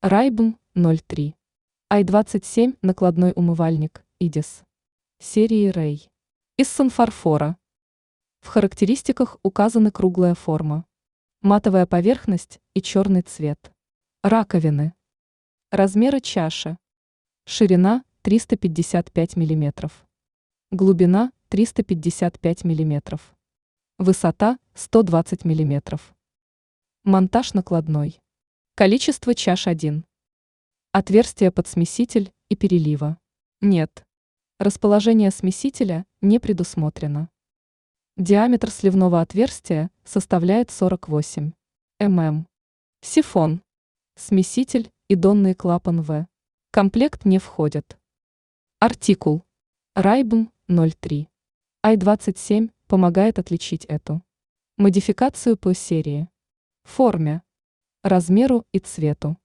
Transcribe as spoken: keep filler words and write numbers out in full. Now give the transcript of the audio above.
Райбм ноль три. ай двадцать семь накладной умывальник Идис серии Рэй. Из санфарфора. В характеристиках указаны круглая форма, матовая поверхность и черный цвет. Раковины. Размеры чаши. Ширина триста пятьдесят пять миллиметров. Глубина триста пятьдесят пять миллиметров. Высота сто двадцать миллиметров. Монтаж накладной. Количество чаш один. Отверстия под смеситель и перелива нет. Расположение смесителя не предусмотрено. Диаметр сливного отверстия составляет сорок восемь миллиметров. Сифон. Смеситель и донный клапан В. Комплект не входит. Артикул. Райбм ноль три. ай двадцать семь помогает отличить эту модификацию по серии, форме, размеру и цвету.